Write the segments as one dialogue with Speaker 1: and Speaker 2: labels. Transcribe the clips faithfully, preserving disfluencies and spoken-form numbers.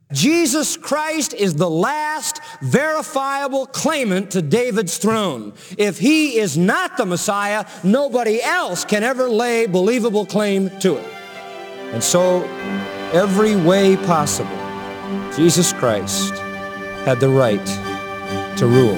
Speaker 1: Jesus Christ is the last verifiable claimant to David's throne. If he is not the Messiah, nobody else can ever lay believable claim to it. And so, every way possible, Jesus Christ had the right to rule.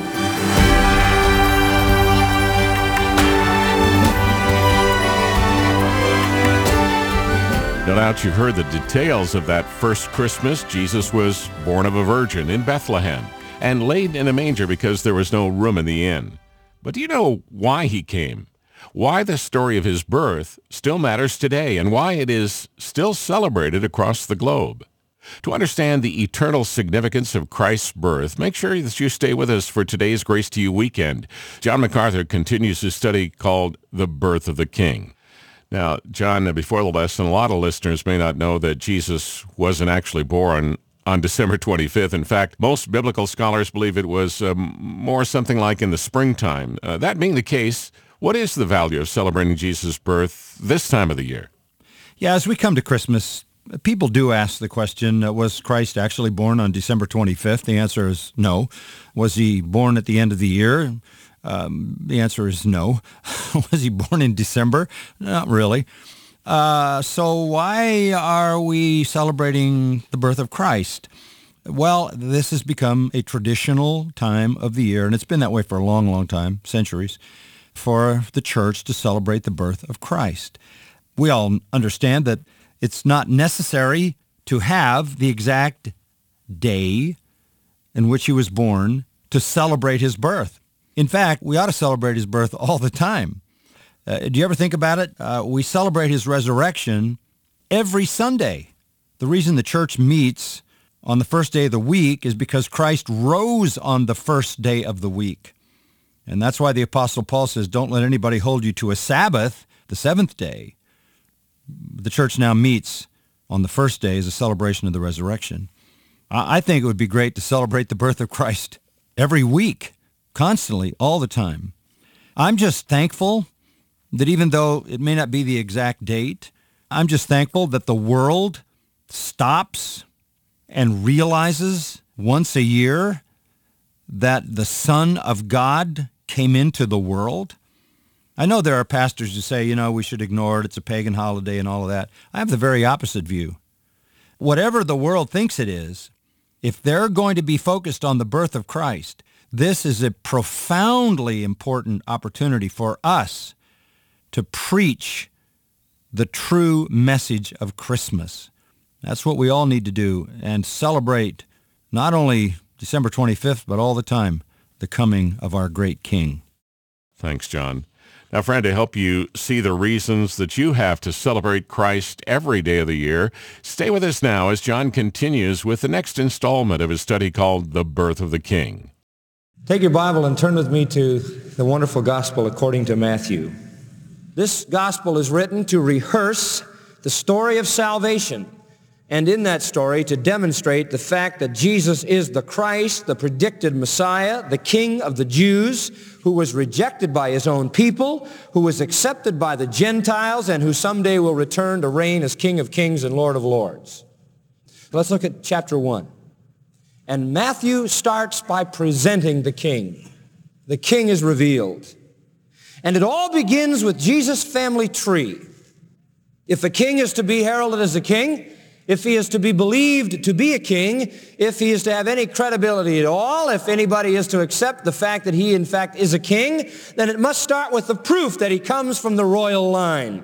Speaker 2: No doubt you've heard the details of that first Christmas. Jesus was born of a virgin in Bethlehem and laid in a manger because there was no room in the inn. But do you know why he came? Why the story of his birth still matters today and why it is still celebrated across the globe? To understand the eternal significance of Christ's birth, make sure that you stay with us for today's Grace to You weekend. John MacArthur continues his study called The Birth of the King. Now, John, before the lesson, a lot of listeners may not know that Jesus wasn't actually born on December twenty-fifth. In fact, most biblical scholars believe it was um, more something like in the springtime. Uh, that being the case, what is the value of celebrating Jesus' birth this time of the year?
Speaker 3: Yeah, as we come to Christmas, people do ask the question, uh, was Christ actually born on December twenty-fifth? The answer is no. Was he born at the end of the year? Um, the answer is no. Was he born in December? Not really. Uh, so why are we celebrating the birth of Christ? Well, this has become a traditional time of the year, and it's been that way for a long, long time, centuries, for the church to celebrate the birth of Christ. We all understand that it's not necessary to have the exact day in which he was born to celebrate his birth. In fact, we ought to celebrate his birth all the time. Uh, do you ever think about it? Uh, we celebrate his resurrection every Sunday. The reason the church meets on the first day of the week is because Christ rose on the first day of the week. And that's why the Apostle Paul says, don't let anybody hold you to a Sabbath, the seventh day. The church now meets on the first day as a celebration of the resurrection. I, I think it would be great to celebrate the birth of Christ every week. Constantly, all the time. I'm just thankful that even though it may not be the exact date, I'm just thankful that the world stops and realizes once a year that the Son of God came into the world. I know there are pastors who say, you know, we should ignore it, it's a pagan holiday and all of that. I have the very opposite view. Whatever the world thinks it is, if they're going to be focused on the birth of Christ, this is a profoundly important opportunity for us to preach the true message of Christmas. That's what we all need to do and celebrate not only December twenty-fifth, but all the time, the coming of our great King.
Speaker 2: Thanks, John. Now, friend, to help you see the reasons that you have to celebrate Christ every day of the year, stay with us now as John continues with the next installment of his study called The Birth of the King.
Speaker 1: Take your Bible and turn with me to the wonderful gospel according to Matthew. This gospel is written to rehearse the story of salvation, and in that story to demonstrate the fact that Jesus is the Christ, the predicted Messiah, the King of the Jews, who was rejected by his own people, who was accepted by the Gentiles, and who someday will return to reign as King of Kings and Lord of Lords. Let's look at chapter one. And Matthew starts by presenting the King. The King is revealed. And it all begins with Jesus' family tree. If a king is to be heralded as a king, if he is to be believed to be a king, if he is to have any credibility at all, if anybody is to accept the fact that he in fact is a king, then it must start with the proof that he comes from the royal line.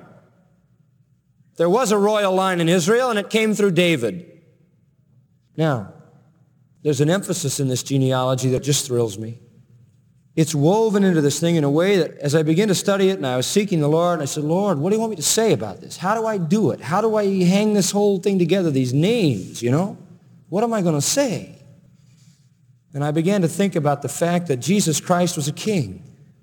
Speaker 1: There was a royal line in Israel, and it came through David. Now, there's an emphasis in this genealogy that just thrills me. It's woven into this thing in a way that as I began to study it and I was seeking the Lord, and I said, Lord, what do you want me to say about this? How do I do it? How do I hang this whole thing together, these names, you know? What am I going to say? And I began to think about the fact that Jesus Christ was a king.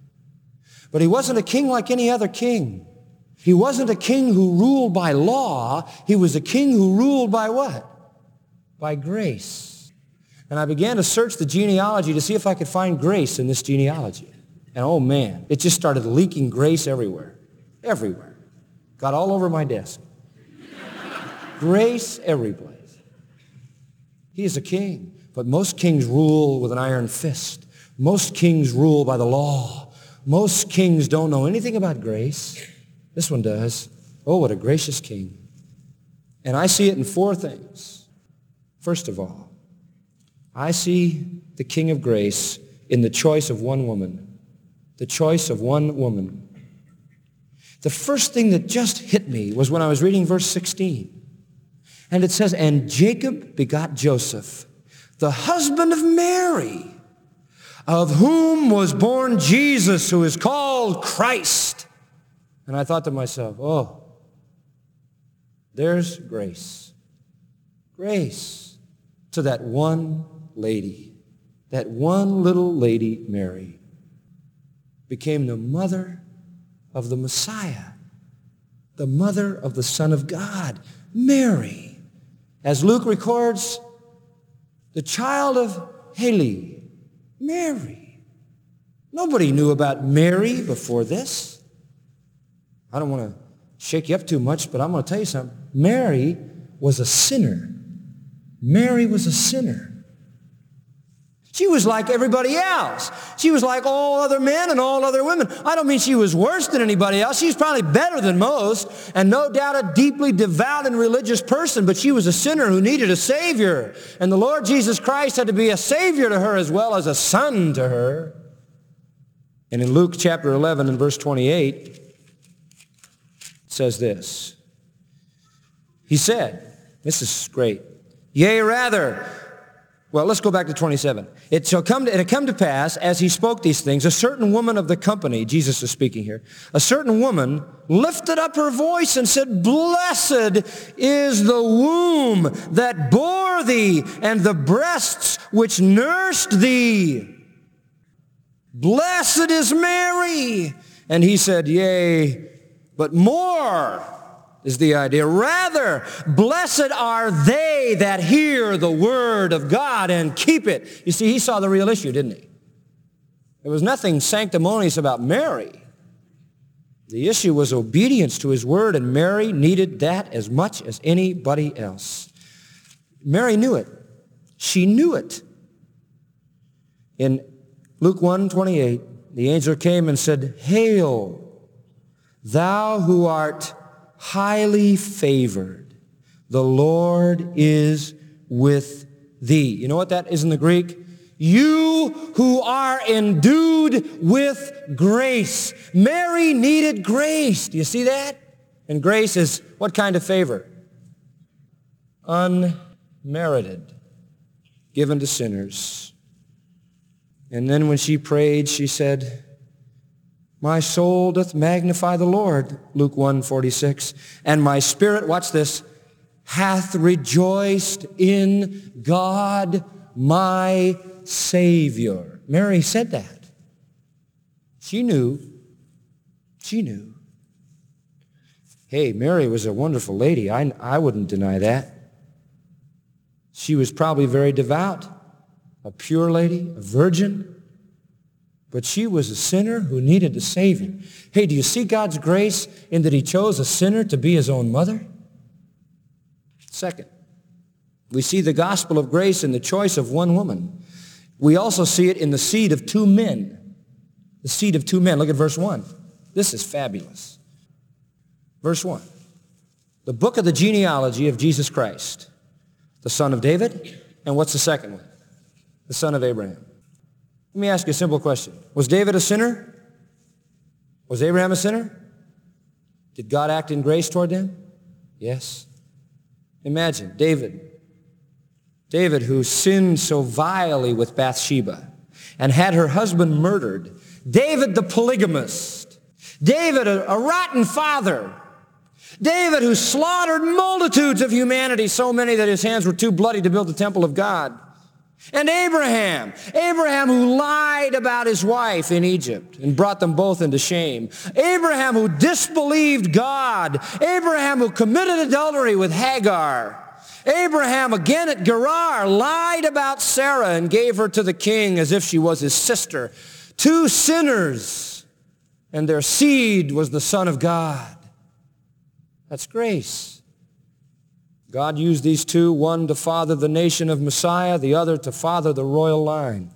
Speaker 1: But he wasn't a king like any other king. He wasn't a king who ruled by law. He was a king who ruled by what? By grace. And I began to search the genealogy to see if I could find grace in this genealogy. And oh man, it just started leaking grace everywhere. Everywhere. Got all over my desk. Grace every place. He is a king. But most kings rule with an iron fist. Most kings rule by the law. Most kings don't know anything about grace. This one does. Oh, what a gracious king. And I see it in four things. First of all, I see the King of grace in the choice of one woman. The choice of one woman. The first thing that just hit me was when I was reading verse sixteen. And it says, and Jacob begot Joseph, the husband of Mary, of whom was born Jesus, who is called Christ. And I thought to myself, oh, there's grace. Grace to that one lady. That one little lady, Mary, became the mother of the Messiah, the mother of the Son of God, Mary. As Luke records, the child of Heli, Mary. Nobody knew about Mary before this. I don't want to shake you up too much, but I'm going to tell you something. Mary was a sinner. Mary was a sinner. She was like everybody else. She was like all other men and all other women. I don't mean she was worse than anybody else. She was probably better than most, and no doubt a deeply devout and religious person, but she was a sinner who needed a Savior. And the Lord Jesus Christ had to be a Savior to her as well as a son to her. And in Luke chapter eleven and verse twenty-eight, it says this. He said, this is great, yea, rather, well, let's go back to twenty-seven. It shall come to, it had come to pass, as he spoke these things, a certain woman of the company, Jesus is speaking here, a certain woman lifted up her voice and said, blessed is the womb that bore thee and the breasts which nursed thee. Blessed is Mary. And he said, yea, but more is the idea. Rather, blessed are they that hear the word of God and keep it. You see, he saw the real issue, didn't he? There was nothing sanctimonious about Mary. The issue was obedience to his word, and Mary needed that as much as anybody else. Mary knew it. She knew it. In Luke one twenty-eight, the angel came and said, hail, thou who art highly favored, the Lord is with thee. You know what that is in the Greek? You who are endued with grace. Mary needed grace. Do you see that? And grace is what kind of favor? Unmerited, given to sinners. And then when she prayed, she said, my soul doth magnify the Lord, Luke one forty-six, and my spirit, watch this, hath rejoiced in God my Savior. Mary said that. She knew. She knew. Hey, Mary was a wonderful lady. I, I wouldn't deny that. She was probably very devout, a pure lady, a virgin. But she was a sinner who needed a Savior. Hey, do you see God's grace in that he chose a sinner to be his own mother? Second, we see the gospel of grace in the choice of one woman. We also see it in the seed of two men. The seed of two men. Look at verse one. This is fabulous. Verse one. The book of the genealogy of Jesus Christ, the son of David. And what's the second one? The son of Abraham. Let me ask you a simple question. Was David a sinner? Was Abraham a sinner? Did God act in grace toward them? Yes. Imagine David. David, who sinned so vilely with Bathsheba and had her husband murdered. David the polygamist. David, a, a rotten father. David, who slaughtered multitudes of humanity, so many that his hands were too bloody to build the temple of God. And Abraham, Abraham who lied about his wife in Egypt and brought them both into shame. Abraham who disbelieved God. Abraham who committed adultery with Hagar. Abraham again at Gerar lied about Sarah and gave her to the king as if she was his sister. Two sinners, and their seed was the Son of God. That's grace. God used these two, one to father the nation of Messiah, the other to father the royal line.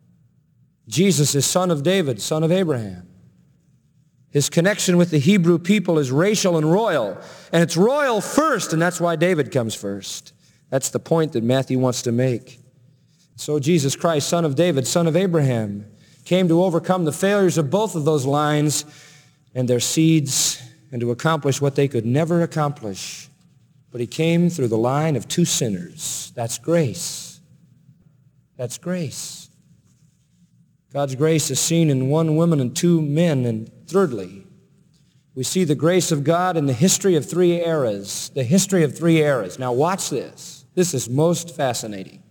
Speaker 1: Jesus is son of David, son of Abraham. His connection with the Hebrew people is racial and royal. And it's royal first, and that's why David comes first. That's the point that Matthew wants to make. So Jesus Christ, son of David, son of Abraham, came to overcome the failures of both of those lines and their seeds and to accomplish what they could never accomplish. But he came through the line of two sinners. That's grace. That's grace. God's grace is seen in one woman and two men. And thirdly, we see the grace of God in the history of three eras. The history of three eras. Now watch this. This is most fascinating.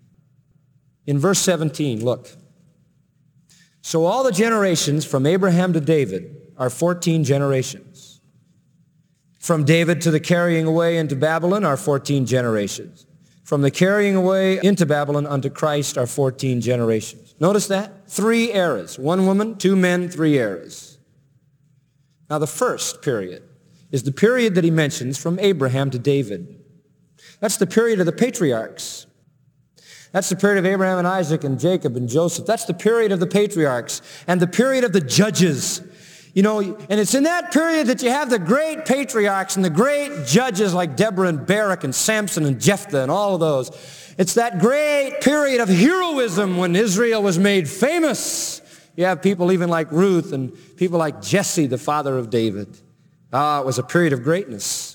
Speaker 1: In verse seventeen, look. So all the generations from Abraham to David are fourteen generations. From David to the carrying away into Babylon are fourteen generations. From the carrying away into Babylon unto Christ are fourteen generations. Notice that? Three eras. One woman, two men, three eras. Now the first period is the period that he mentions from Abraham to David. That's the period of the patriarchs. That's the period of Abraham and Isaac and Jacob and Joseph. That's the period of the patriarchs and the period of the judges. You know, and it's in that period that you have the great patriarchs and the great judges like Deborah and Barak and Samson and Jephthah and all of those. It's that great period of heroism when Israel was made famous. You have people even like Ruth and people like Jesse, the father of David. Ah, it was a period of greatness.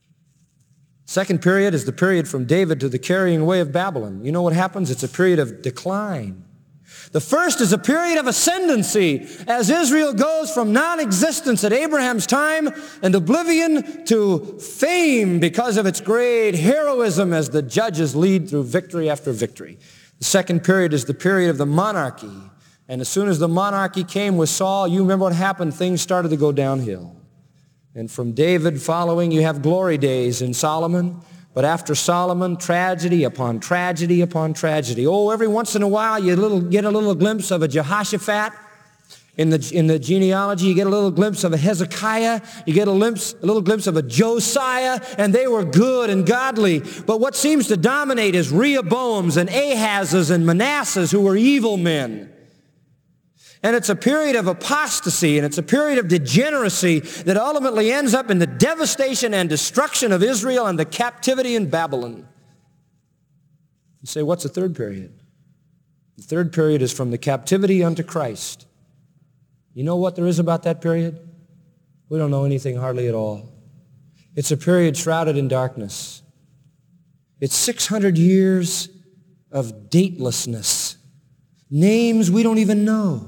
Speaker 1: Second period is the period from David to the carrying away of Babylon. You know what happens? It's a period of decline. The first is a period of ascendancy as Israel goes from non-existence at Abraham's time and oblivion to fame because of its great heroism as the judges lead through victory after victory. The second period is the period of the monarchy. And as soon as the monarchy came with Saul, you remember what happened? Things started to go downhill. And from David following, you have glory days in Solomon. But after Solomon, tragedy upon tragedy upon tragedy. Oh, every once in a while you little, get a little glimpse of a Jehoshaphat. In the, in the genealogy, you get a little glimpse of a Hezekiah. You get a, glimpse, a little glimpse of a Josiah. And they were good and godly. But what seems to dominate is Rehoboams and Ahazes and Manassehs, who were evil men. And it's a period of apostasy, and it's a period of degeneracy that ultimately ends up in the devastation and destruction of Israel and the captivity in Babylon. You say, what's the third period? The third period is from the captivity unto Christ. You know what there is about that period? We don't know anything hardly at all. It's a period shrouded in darkness. It's six hundred years of datelessness. Names we don't even know.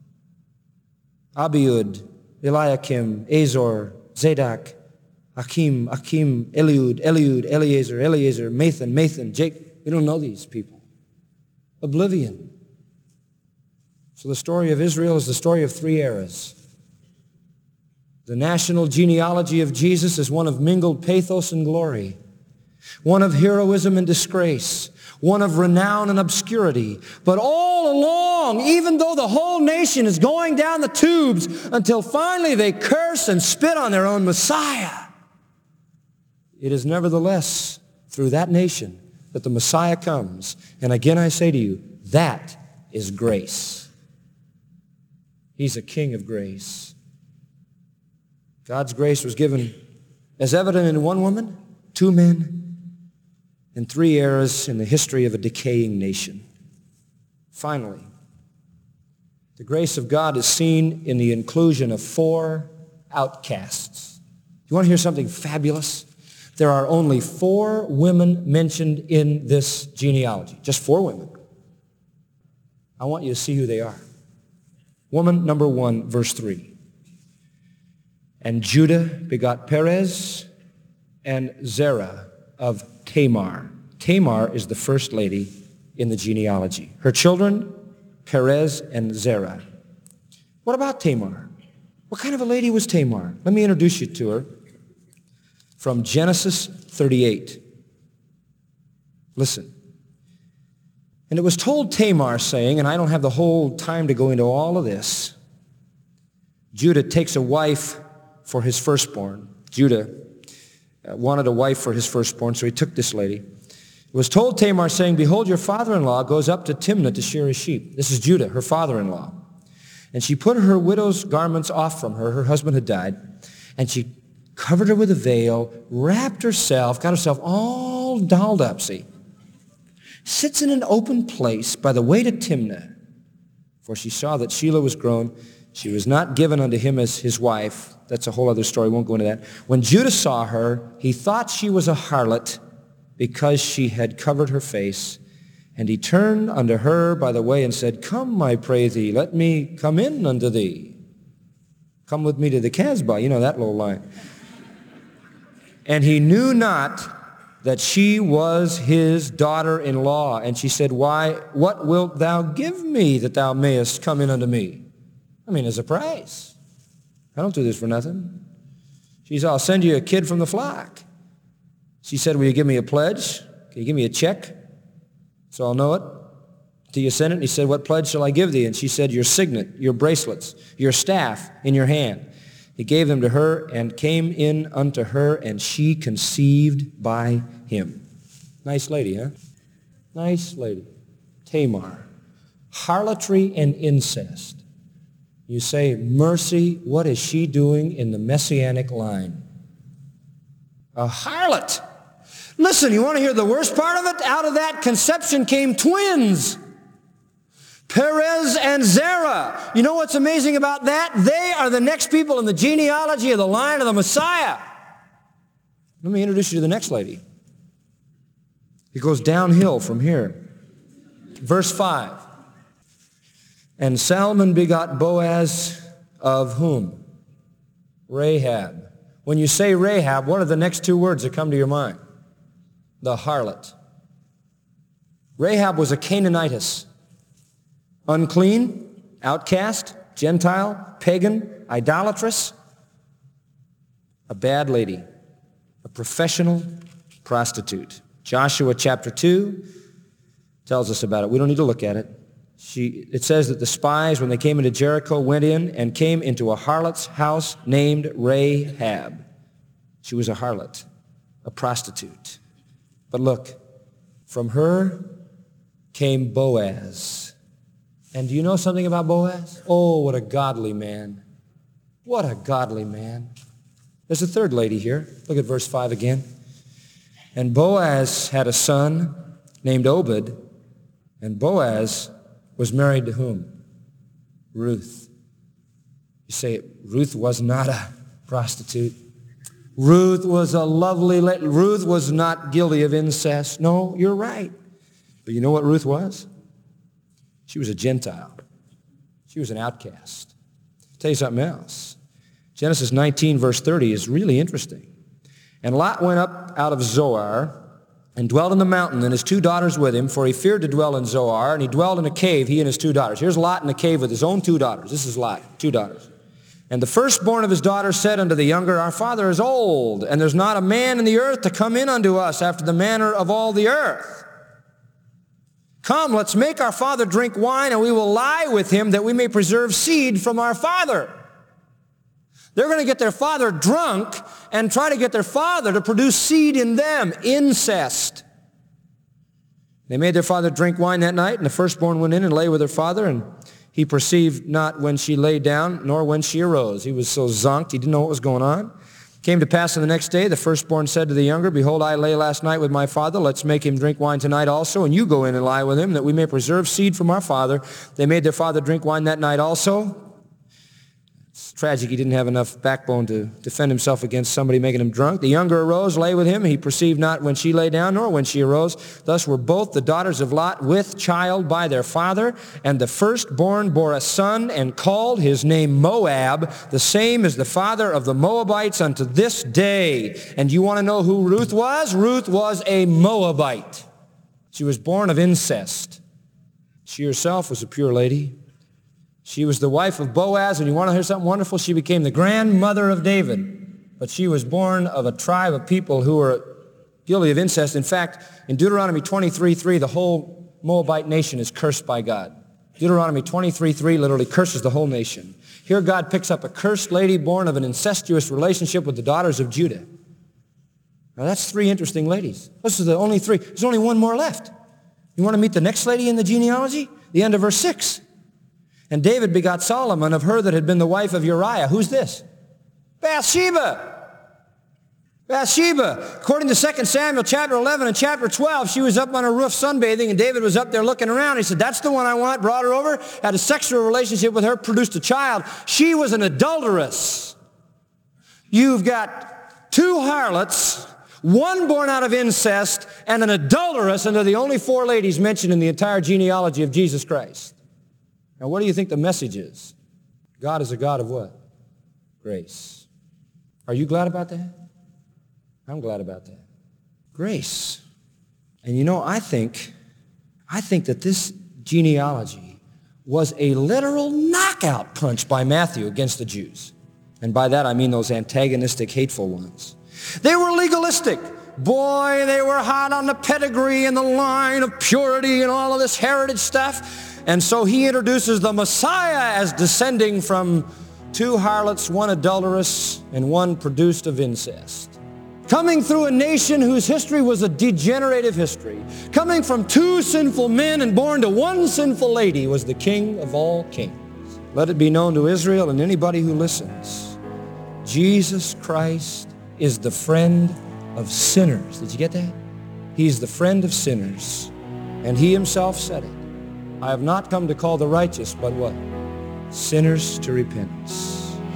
Speaker 1: Abiud, Eliakim, Azor, Zadok, Akim, Akim, Eliud, Eliud, Eliezer, Eliezer, Mathan, Mathan, Jake. We don't know these people. Oblivion. So the story of Israel is the story of three eras. The national genealogy of Jesus is one of mingled pathos and glory, one of heroism and disgrace, one of renown and obscurity. But all along, even though the whole nation is going down the tubes until finally they curse and spit on their own Messiah, it is nevertheless through that nation that the Messiah comes. And again I say to you, that is grace. He's a king of grace. God's grace was given as evident in one woman, two men, and three eras in the history of a decaying nation. Finally, the grace of God is seen in the inclusion of four outcasts. You want to hear something fabulous? There are only four women mentioned in this genealogy. Just four women. I want you to see who they are. Woman number one, verse three. And Judah begot Perez and Zerah of Tamar. Tamar is the first lady in the genealogy. Her children, Perez and Zerah. What about Tamar? What kind of a lady was Tamar? Let me introduce you to her from Genesis thirty-eight. Listen. And it was told Tamar, saying, and I don't have the whole time to go into all of this, Judah takes a wife for his firstborn, Judah, uh, wanted a wife for his firstborn, so he took this lady. It was told Tamar, saying, behold, your father-in-law goes up to Timnah to shear his sheep. This is Judah, her father-in-law. And she put her widow's garments off from her. Her husband had died. And she covered her with a veil, wrapped herself, got herself all dolled up, see. Sits in an open place by the way to Timnah. For she saw that Shelah was grown. She was not given unto him as his wife. That's a whole other story. Won't go into that. When Judah saw her, he thought she was a harlot because she had covered her face. And he turned unto her by the way and said, come, I pray thee, let me come in unto thee. Come with me to the Casbah. You know that little line. And he knew not that she was his daughter-in-law. And she said, why, what wilt thou give me that thou mayest come in unto me? I mean, as a price. I don't do this for nothing. She said, I'll send you a kid from the flock. She said, will you give me a pledge? Can you give me a check so I'll know it? Till you send it? And he said, what pledge shall I give thee? And she said, your signet, your bracelets, your staff in your hand. He gave them to her and came in unto her, and she conceived by him. Nice lady, huh? Nice lady. Tamar. Harlotry and incest. You say, mercy, what is she doing in the messianic line? A harlot. Listen, you want to hear the worst part of it? Out of that conception came twins. Perez and Zerah. You know what's amazing about that? They are the next people in the genealogy of the line of the Messiah. Let me introduce you to the next lady. It goes downhill from here. Verse five. And Salmon begot Boaz of whom? Rahab. When you say Rahab, what are the next two words that come to your mind? The harlot. Rahab was a Canaanitess. Unclean, outcast, Gentile, pagan, idolatress, a bad lady, a professional prostitute. Joshua chapter two tells us about it. We don't need to look at it. She, it says that the spies, when they came into Jericho, went in and came into a harlot's house named Rahab. She was a harlot, a prostitute. But look, from her came Boaz. And do you know something about Boaz? Oh, what a godly man. What a godly man. There's a third lady here. Look at verse five again. And Boaz had a son named Obed, and Boaz was married to whom? Ruth. You say, Ruth was not a prostitute. Ruth was a lovely lady. Ruth was not guilty of incest. No, you're right. But you know what Ruth was? She was a Gentile. She was an outcast. I'll tell you something else. Genesis nineteen, verse thirty is really interesting. And Lot went up out of Zoar and dwelt in the mountain, and his two daughters with him, for he feared to dwell in Zoar, and he dwelled in a cave, he and his two daughters. Here's Lot in a cave with his own two daughters. This is Lot, two daughters. And the firstborn of his daughters said unto the younger, our father is old, and there's not a man in the earth to come in unto us after the manner of all the earth. Come, let's make our father drink wine, and we will lie with him that we may preserve seed from our father. They're going to get their father drunk and try to get their father to produce seed in them, incest. They made their father drink wine that night, and the firstborn went in and lay with her father, and he perceived not when she lay down, nor when she arose. He was so zonked, he didn't know what was going on. Came to pass on the next day, the firstborn said to the younger, behold, I lay last night with my father. Let's make him drink wine tonight also, and you go in and lie with him, that we may preserve seed from our father. They made their father drink wine that night also. It's tragic he didn't have enough backbone to defend himself against somebody making him drunk. The younger arose, lay with him. He perceived not when she lay down, nor when she arose. Thus were both the daughters of Lot with child by their father. And the firstborn bore a son, and called his name Moab. The same is the father of the Moabites unto this day. And you want to know who Ruth was? Ruth was a Moabite. She was born of incest. She herself was a pure lady. She was the wife of Boaz, and you want to hear something wonderful? She became the grandmother of David. But she was born of a tribe of people who were guilty of incest. In fact, in Deuteronomy twenty-three three, the whole Moabite nation is cursed by God. Deuteronomy twenty-three three literally curses the whole nation. Here God picks up a cursed lady born of an incestuous relationship with the daughters of Judah. Now that's three interesting ladies. This is the only three. There's only one more left. You want to meet the next lady in the genealogy? The end of verse six. And David begot Solomon of her that had been the wife of Uriah. Who's this? Bathsheba. Bathsheba. According to Second Samuel chapter eleven and chapter twelve, she was up on a roof sunbathing, and David was up there looking around. He said, that's the one I want. Brought her over, had a sexual relationship with her, produced a child. She was an adulteress. You've got two harlots, one born out of incest, and an adulteress, and they're the only four ladies mentioned in the entire genealogy of Jesus Christ. Now, what do you think the message is? God is a God of what? Grace. Are you glad about that? I'm glad about that. Grace. And you know, I think, I think that this genealogy was a literal knockout punch by Matthew against the Jews. And by that I mean those antagonistic, hateful ones. They were legalistic. Boy, they were hot on the pedigree and the line of purity and all of this heritage stuff. And so he introduces the Messiah as descending from two harlots, one adulteress, and one produced of incest. Coming through a nation whose history was a degenerative history. Coming from two sinful men and born to one sinful lady was the King of all kings. Let it be known to Israel and anybody who listens. Jesus Christ is the friend of sinners. Did you get that? He's the friend of sinners. And he himself said it. I have not come to call the righteous, but what? Sinners to repentance.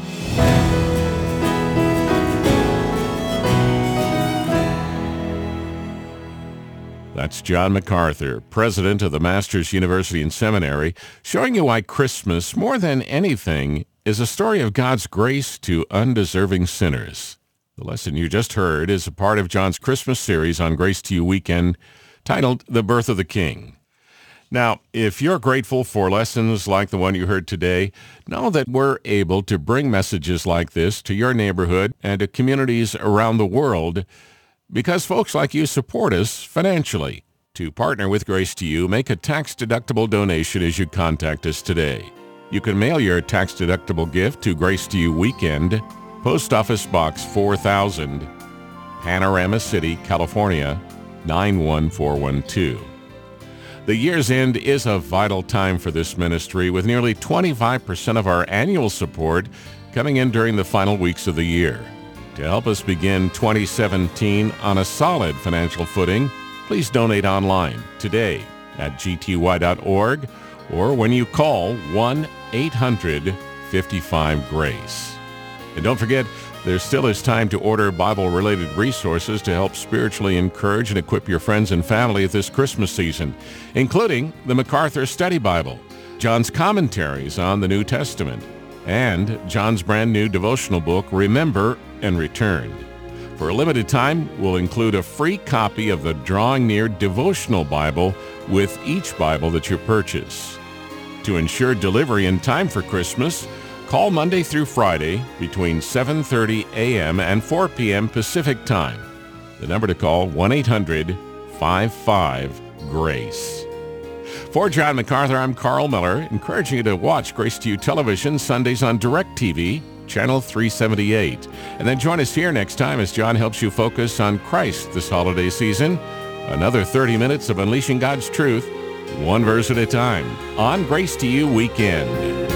Speaker 2: That's John MacArthur, president of the Masters University and Seminary, showing you why Christmas, more than anything, is a story of God's grace to undeserving sinners. The lesson you just heard is a part of John's Christmas series on Grace to You Weekend, titled The Birth of the King. Now, if you're grateful for lessons like the one you heard today, know that we're able to bring messages like this to your neighborhood and to communities around the world because folks like you support us financially. To partner with Grace to You, make a tax-deductible donation as you contact us today. You can mail your tax-deductible gift to Grace to You Weekend, Post Office Box four thousand, Panorama City, California, nine one four one two. The year's end is a vital time for this ministry, with nearly twenty-five percent of our annual support coming in during the final weeks of the year. To help us begin twenty seventeen on a solid financial footing, please donate online today at g t y dot org or when you call one eight hundred fifty-five GRACE. And don't forget, there still is time to order Bible-related resources to help spiritually encourage and equip your friends and family at this Christmas season, including the MacArthur Study Bible, John's commentaries on the New Testament, and John's brand new devotional book, Remember and Return. For a limited time, we'll include a free copy of the Drawing Near Devotional Bible with each Bible that you purchase. To ensure delivery in time for Christmas, call Monday through Friday between seven thirty a.m. and four p.m. Pacific Time. The number to call, one eight hundred fifty-five GRACE. For John MacArthur, I'm Carl Miller, encouraging you to watch Grace to You Television Sundays on DirecTV, Channel three seventy-eight. And then join us here next time as John helps you focus on Christ this holiday season. Another thirty minutes of unleashing God's truth, one verse at a time, on Grace to You Weekend.